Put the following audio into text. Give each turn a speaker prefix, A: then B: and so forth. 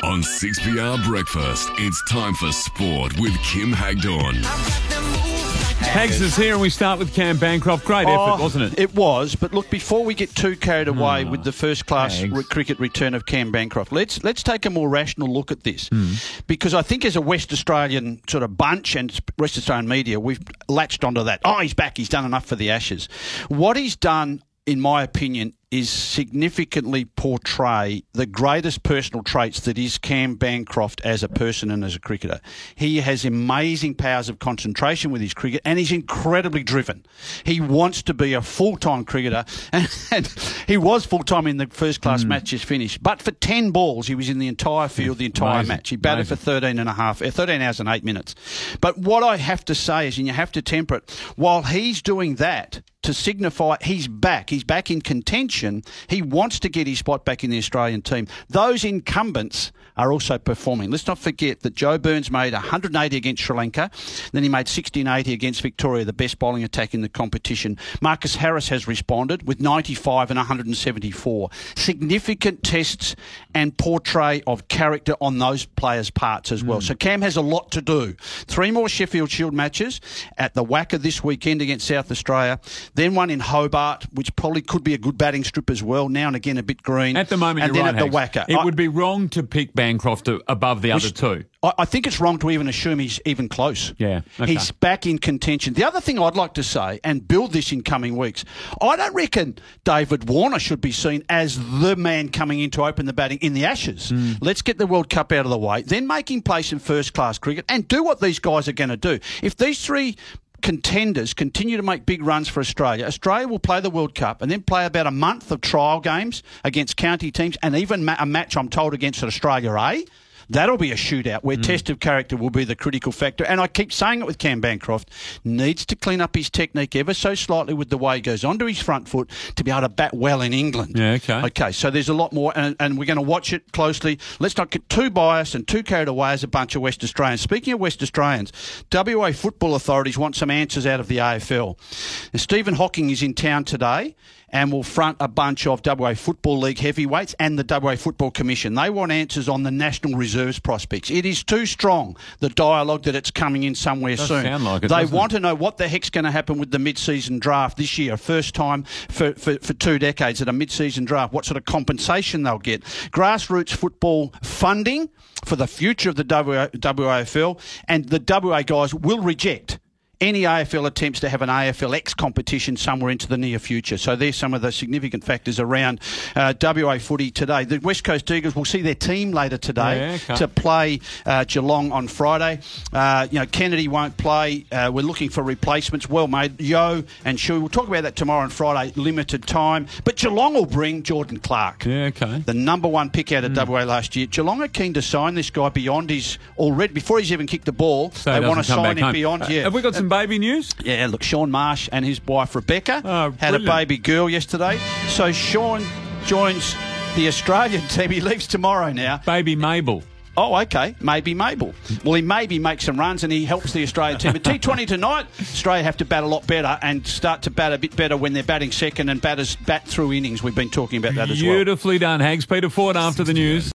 A: On 6PR Breakfast, it's time for sport with Kim Hagdorn.
B: Hags is here and we start with Cam Bancroft. Great effort, wasn't it?
C: It was, but look, before we get too carried away with the first-class cricket return of Cam Bancroft, let's take a more rational look at this. Because I think as a West Australian sort of bunch and West Australian media, we've latched onto that. Oh, he's back, he's done enough for the Ashes. What he's done, in my opinion, is significantly portray the greatest personal traits that is Cam Bancroft as a person and as a cricketer. He has amazing powers of concentration with his cricket and he's incredibly driven. He wants to be a full-time cricketer and he was full-time in the first-class matches finished. But for 10 balls, he was in the entire field, the entire match. He batted for 13 hours and 8 minutes. But what I have to say is, and you have to temper it, while he's doing that to signify he's back in contention, he wants to get his spot back in the Australian team. Those incumbents are also performing. Let's not forget that Joe Burns made 180 against Sri Lanka, then he made 60 and 80 against Victoria, the best bowling attack in the competition. Marcus Harris has responded with 95 and 174. Significant tests and portray of character on those players' parts as well. So Cam has a lot to do. 3 more Sheffield Shield matches at the WACA this weekend against South Australia, then one in Hobart, which probably could be a good batting strip as well, now and again a bit green.
B: At the moment,
C: and
B: you're
C: then
B: right,
C: at the
B: Hags.
C: WACA.
B: It would be wrong to pick Bancroft above the other two.
C: I think it's wrong to even assume he's even close.
B: Yeah, okay.
C: He's back in contention. The other thing I'd like to say, and build this in coming weeks, I don't reckon David Warner should be seen as the man coming in to open the batting in the Ashes. Let's get the World Cup out of the way, then make him place in first-class cricket and do what these guys are going to do. If these three contenders continue to make big runs for Australia, Australia will play the World Cup and then play about a month of trial games against county teams and even a match, I'm told, against Australia A. That'll be a shootout where test of character will be the critical factor. And I keep saying it with Cam Bancroft, needs to clean up his technique ever so slightly with the way he goes onto his front foot to be able to bat well in England.
B: Yeah, okay.
C: Okay, so there's a lot more, and we're going to watch it closely. Let's not get too biased and too carried away as a bunch of West Australians. Speaking of West Australians, WA football authorities want some answers out of the AFL. Now, Stephen Hawking is in town today and will front a bunch of WA Football League heavyweights and the WA Football Commission. They want answers on the National Reserves prospects. It is too strong, the dialogue, that it's coming in somewhere soon.
B: Sound like it,
C: they want to know what the heck's going to happen with the mid-season draft this year. First time for 2 decades at a mid-season draft. What sort of compensation they'll get. Grassroots football funding for the future of the WAFL, and the WA guys will reject any AFL attempts to have an AFL-X competition somewhere into the near future. So there's some of the significant factors around WA footy today. The West Coast Eagles will see their team later today to play Geelong on Friday. Kennedy won't play. We're looking for replacements. Well made. Yo and Shui. We'll talk about that tomorrow on Friday. Limited time. But Geelong will bring Jordan Clark.
B: Yeah, okay.
C: The number 1 pick out of WA last year. Geelong are keen to sign this guy beyond his already, before he's even kicked the ball.
B: So
C: they want to sign him
B: home.
C: beyond.
B: Have we got some baby news?
C: Yeah, look, Sean Marsh and his wife Rebecca had a
B: brilliant.
C: baby girl yesterday. So Sean joins the Australian team. He leaves tomorrow now.
B: Baby Mabel.
C: Oh, okay. Maybe Mabel. Well, he maybe makes some runs and he helps the Australian team. But T20 tonight, Australia have to bat a lot better and start to bat a bit better when they're batting second and batters bat through innings. We've been talking about that as well.
B: Beautifully done, Hags. Peter Ford after the news.